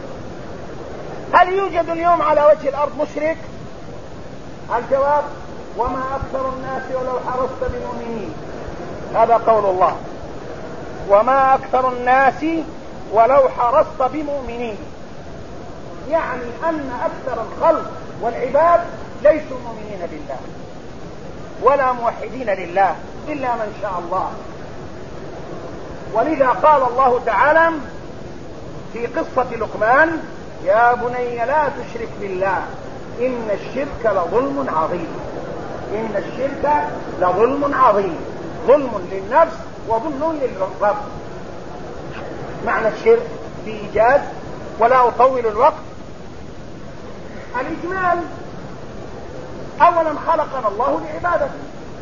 هل يوجد اليوم على وجه الأرض مشرك؟ الجواب وما أكثر الناس ولو حرصت بمؤمنين. هذا قول الله، وما أكثر الناس ولو حرصت بمؤمنين، يعني أن أكثر الخلق والعباد ليسوا مؤمنين بالله ولا موحدين لله إلا من شاء الله. ولذا قال الله تعالى في قصة لقمان يا بني لا تشرك بالله إن الشرك لظلم عظيم. إن الشرك لظلم عظيم، ظلم للنفس وظلم للرب. معنى الشرك بإيجاز ولا أطول الوقت. الإجمال أولا خلقنا الله لعبادته،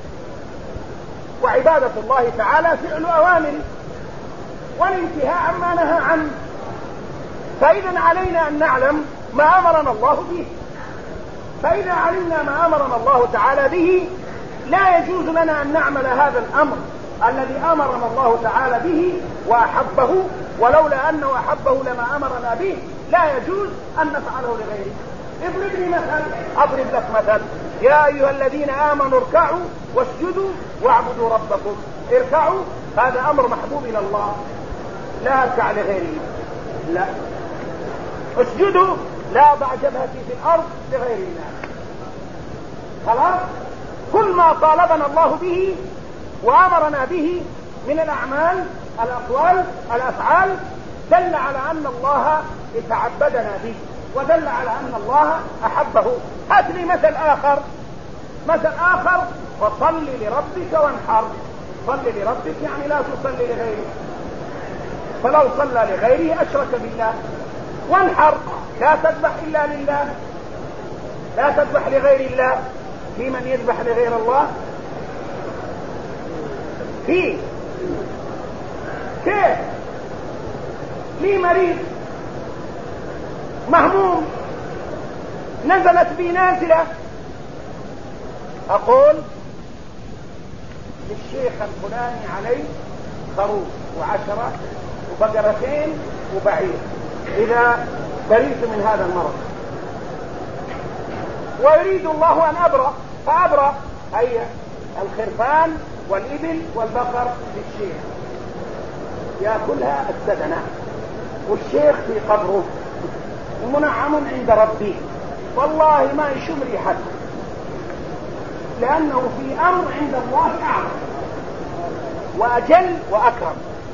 وعبادة الله تعالى فعل أوامره والانتهاء عما نهى عنه. فإذا علينا أن نعلم ما أمرنا الله به. فإذا علمنا ما أمرنا الله تعالى به لا يجوز لنا أن نعمل هذا الأمر الذي أمرنا الله تعالى به وأحبه، ولولا أنه أحبه لما أمرنا به لا يجوز أن نفعله لغيره. اضرب لي مثل، أضرب لك مثل. يا أيها الذين آمنوا اركعوا واسجدوا واعبدوا ربكم. اركعوا هذا أمر محبوب إلى الله، لا اركع لغيره. لا. اسجدوا لا أضع جبهتي في الأرض لغير الله. خلاص. كل ما طالبنا الله به وأمرنا به من الأعمال الأقوال الأفعال دل على أن الله يتعبدنا به ودل على أن الله أحبه. هات لي مثل آخر. مثل آخر وصل لربك وانحر. صل لربك يعني لا تصلي لغيره، فلو صلى لغيره أشرك بالله. وانحر لا تذبح إلا لله، لا تذبح لغير الله. في من يذبح لغير الله؟ في كيف؟ لي مريض مهموم نزلت بي نازلة، أقول للشيخ الفلاني عليه خروف وعشرة وبقرتين وبعير إذا بريت من هذا المرض. ويريد الله أن أبرأ فأبرأ، أي الخرفان والإبل والبقر للشيخ يأكلها السدنة، والشيخ في قبره منعم عند ربه، والله ما يشم ريحته، لأنه في أمر عند الله أعظم وأجل وأكرم.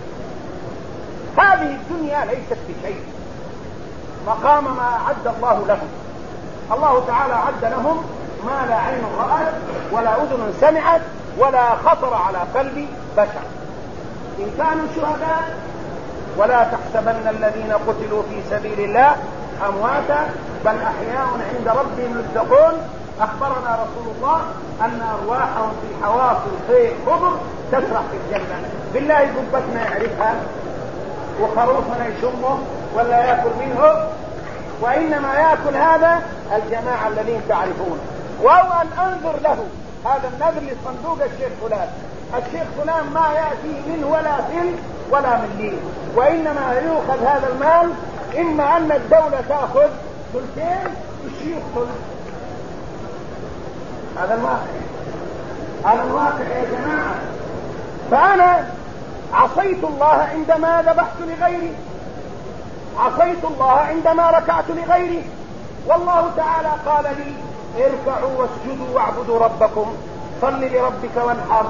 هذه الدنيا ليست بشيء مقام ما أعد الله لهم. الله تعالى أعد لهم ما لا عين رأت ولا أذن سمعت ولا خطر على قلب بشر. إن كانوا شهداء ولا تحسبن الذين قتلوا في سبيل الله أمواتا بل أحياء عند ربهم يرزقون. أخبرنا رسول الله أن أرواحهم في حواصل الخير خضر تسرح في الجنة. بالله قبتنا يعرفها وخروفنا يشمه ولا يأكل منه، وإنما يأكل هذا الجماعة الذين تعرفون. وهو أن أنظر له هذا النذر لصندوق الشيخ فلان، الشيخ فلان ما يأتي منه ولا فل ولا مليل، وإنما يؤخذ هذا المال، إما أن الدولة تأخذ ثلثين والشيوخ ثلث. هذا الواقع، هذا الواقع يا جماعة. فأنا عصيت الله عندما ذبحت لغيري، عصيت الله عندما ركعت لغيري، والله تعالى قال لي اركعوا واسجدوا واعبدوا ربكم، صل لربك وانحر.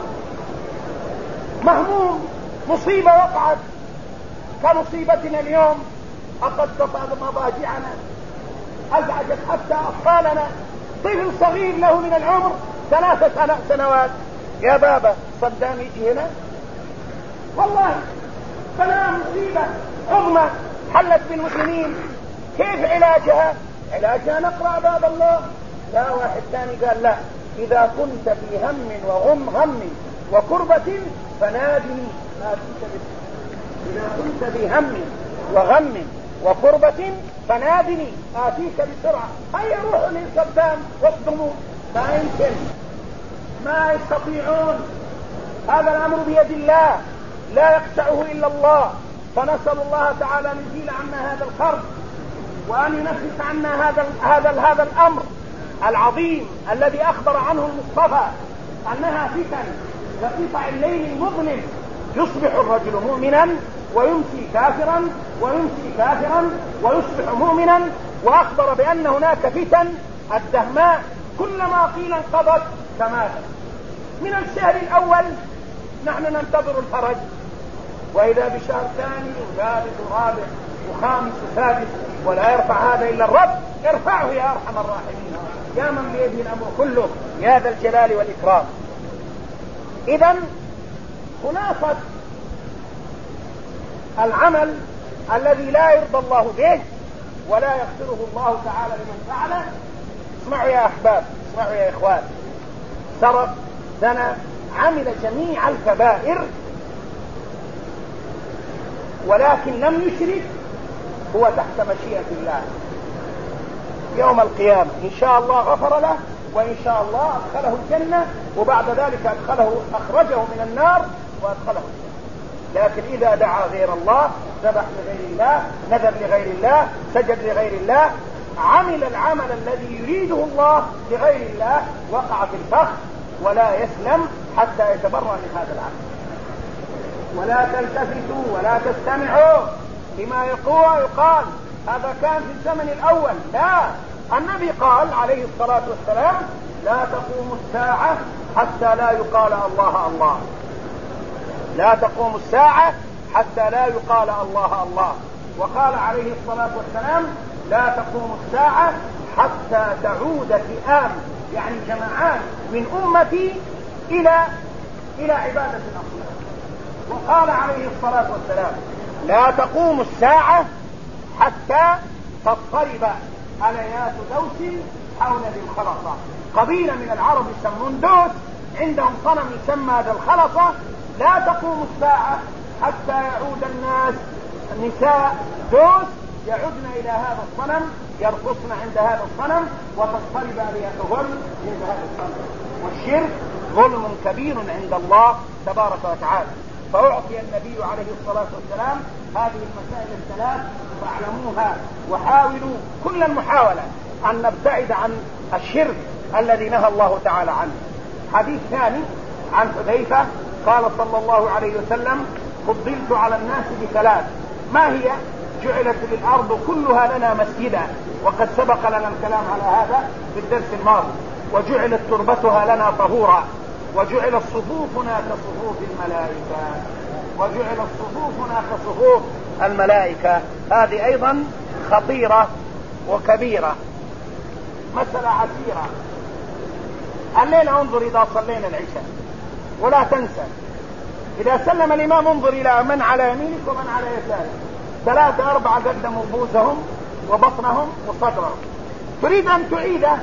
مهموم، مصيبة وقعت كمصيبتنا اليوم، أقد مضاجعنا، أزعجت حتى أطفالنا. طفل صغير له من العمر ثلاث سنوات، يا بابا صدام يجي هنا، والله فلا مصيبة عظمى حلت بالمسلمين. كيف علاجها؟ علاجها نقرأ باب الله. لا، واحد ثاني قال لا، إذا كنت في هم وغم هم وكربة فنادني. إذا كنت في هم وغم وكربة فنادني آتيك بسرعة. هيا روحوا للصدام واصدموا، ما يمكن، ما يستطيعون. هذا الأمر بيد الله لا يقطعه إلا الله. فنسأل الله تعالى أن يزيل عنا هذا الخرب وأن ينفس عنا هذا هذا هذا الأمر العظيم الذي أخبر عنه المصطفى أنها فتن كقطع الليل المظلم، يصبح الرجل مؤمنا ويمسي كافرا ويمسي كافرا ويصبح مؤمنا. وأخبر بأن هناك فتن الدهماء كلما قيل انقضت كمات. من الشهر الأول نحن ننتظر الفرج، وإذا بشهر ثاني وثالث ورابع وخامس وسادس ولا يرفع هذا إلا الرب. ارفعه يا أرحم الراحمين، يا من بيده الأمر كله، يا ذا الجلال والإكرام. إذن خلاصة العمل الذي لا يرضى الله به ولا يغفره الله تعالى لمن فعله. اسمعوا يا أحباب، اسمعوا يا إخوان، سرق، زنى، عمل جميع الكبائر ولكن لم يشرك، هو تحت مشيئة الله. يوم القيامة إن شاء الله غفر له، وإن شاء الله أدخله الجنة، وبعد ذلك أدخله أخرجه من النار وأدخله الجنة. لكن إذا دعا غير الله، ذبح لغير الله، نذر لغير الله، سجد لغير الله، عمل العمل الذي يريده الله لغير الله، وقع في الفخ ولا يسلم حتى يتبرأ من هذا العمل. ولا تلتفتوا ولا تستمعوا لما يقول يقال هذا كان في الزمن الأول. لا، النبي قال عليه الصلاة والسلام لا تقوم الساعة حتى لا يقال الله الله، لا تقوم الساعة حتى لا يقال الله الله. وقال عليه الصلاة والسلام لا تقوم الساعة حتى تعود فئام، يعني جماعات من أمتي إلى إلى عبادة الأصنام. وقال عليه الصلاة والسلام لا تقوم الساعة حتى تضطرب أليات دوس حول ذي الخلصة. قبيلة من العرب يسمون دوس، عندهم صنم يسمى ذا الخلصة. لا تقوم الساعة حتى يعود الناس، نساء دوس يعودن إلى هذا الصنم، يرقصن عند هذا الصنم، وتضطرب ألياتهن عند هذا الصنم. والشرك ظلم كبير عند الله تبارك وتعالى. فأعطي النبي عليه الصلاة والسلام هذه المسائل الثلاث فاعلموها، وحاولوا كل المحاولة أن نبتعد عن الشرك الذي نهى الله تعالى عنه. حديث ثاني عن حذيفة قال صلى الله عليه وسلم: فضلت على الناس بثلاث، ما هي؟ جعلت للأرض كلها لنا مسجدا، وقد سبق لنا الكلام على هذا في الدرس الماضي. وجعلت تربتها لنا طهورا، وجعلت صفوفنا كصفوف الملائكة، وجعلت صفوفنا كصفوف الملائكة. هذه أيضا خطيرة وكبيرة. مسألة عسيرة. الليلة انظر إذا صلينا العشاء، ولا تنسى إذا سلم الإمام انظر إلى من على يمينك ومن على يسارك. ثلاثة أربعة قدموا بوزهم وبطنهم وصدرهم، تريد أن تعيده،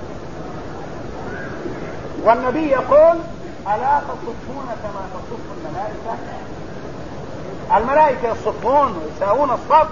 والنبي يقول: ألا تصفون كما تصف الملائكة؟ الملائكة يصفون ويساوون الصف،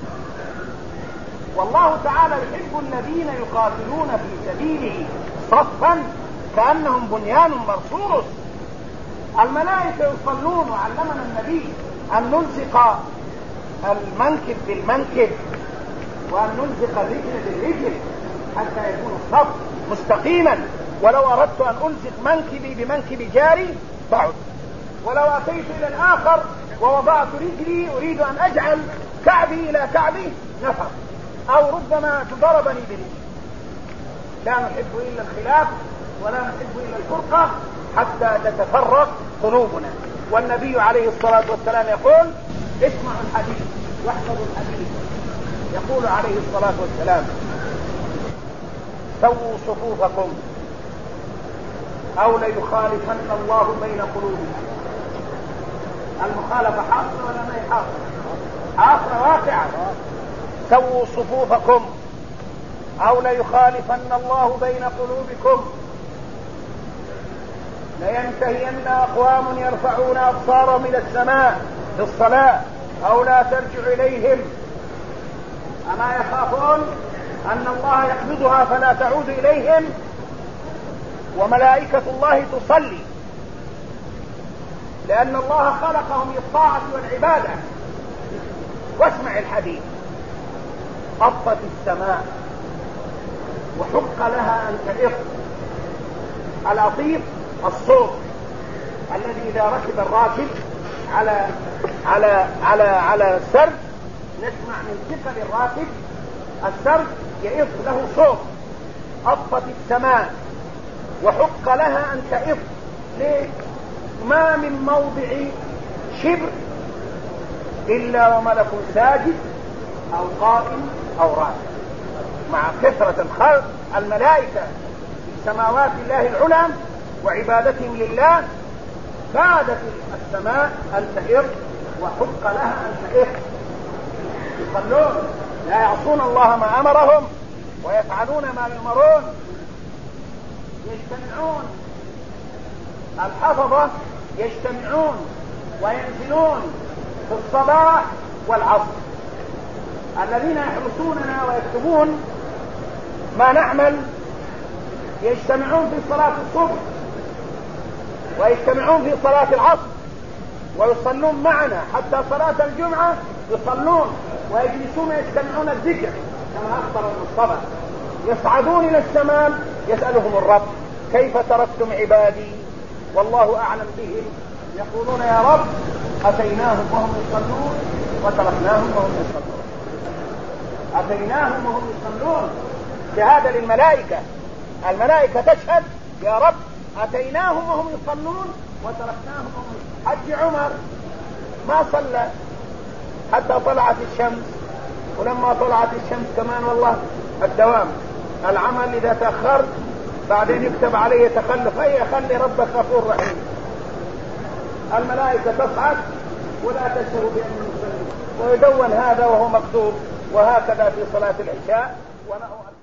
والله تعالى يحب الذين يقاتلون في سبيله صفا كأنهم بنيان مرصوص. الملائكة يصلون، وعلمنا النبي أن نلصق المنكب بالمنكب وأن نلصق الرجل بالرجل حتى يكون الصف مستقيما. ولو أردت أن ألصق منكبي بمنكب جاري بعد، ولو أتيت إلى الآخر ووضعت رجلي أريد أن أجعل كعبي إلى كعبي نفر، أو ربما تضربني برجلي. لا نحب إلا الخلاف ولا نحب إلا الفرقة حتى تتفرق قلوبنا. والنبي عليه الصلاة والسلام يقول: اسمعوا الحديث واحفظوا الحديث. يقول عليه الصلاة والسلام: سووا صفوفكم أو ليخالفن الله بين قلوبكم. المخالفة حاصلة ولا ما هي حاصلة؟ حاصلة واقعة. سووا صفوفكم أو ليخالفن الله بين قلوبكم. لينتهين أقوام يرفعون أبصارهم إلى السماء في الصلاة أو لا ترجع إليهم، أما يخافون أن الله يقبضها فلا تعود إليهم، وملائكة الله تصلي، لأن الله خلقهم للطاعة والعبادة. واسمع الحديث: أطت السماء وحق لها أن تئط. الأطيط الصوت الذي إذا ركب الراكب على على على على السرد نسمع من ثقل الراكب السرد يئط له صوت. أطت السماء وحق لها أن تئط. ليه؟ ما من موضع شبر إلا وملك ساجد أو قائم أو راكع. مع كثرة الخلق الملائكة في سماوات الله العلى وعبادتهم لله كادت السماء أن تئر وحق لها أن تئر. يصلون لا يعصون الله ما أمرهم ويفعلون ما يؤمرون. يجتمعون الحفظة يجتمعون وينزلون في الصباح والعصر. الذين يحرسوننا ويكتبون ما نعمل يجتمعون في صلاة الصبح ويجتمعون في صلاة العصر ويصلون معنا، حتى صلاة الجمعة يصلون ويجلسون يجتمعون الذكر كما أخبر المصطفى. يصعدون إلى السماء يسألهم الرب: كيف تركتم عبادي والله أعلم بهم؟ يقولون: يا رب أتيناهم وهم يصلون وتركناهم وهم يصلون. أتيناهم وهم يصلون شهادة للملائكة. الملائكة تشهد: يا رب أتيناهم وهم يصلون وتركناهم وهم يصلون. حج عمر ما صلى حتى طلعت الشمس، ولما طلعت الشمس كمان والله الدوام العمل إذا تأخرت بعدين يكتب عليه تخلف. أي خلي ربك غفور رحيم. الملائكة تصعد ولا تشعر بأنه يصلي، ويدون هذا وهو مكتوب. وهكذا في صلاة العشاء. ونحو